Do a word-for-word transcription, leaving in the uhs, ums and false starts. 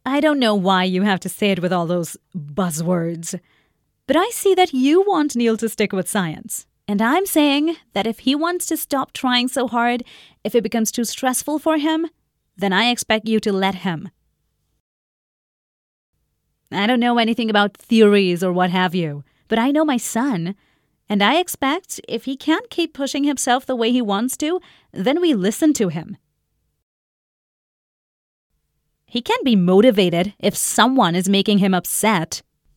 I don't know why you have to say it with all those buzzwords, but I see that you want Neil to stick with science. And I'm saying that if he wants to stop trying so hard, if it becomes too stressful for him, then I expect you to let him. I don't know anything about theories or what have you, but I know my son, and I expect if he can't keep pushing himself the way he wants to, then we listen to him. He can't be motivated if someone is making him upset.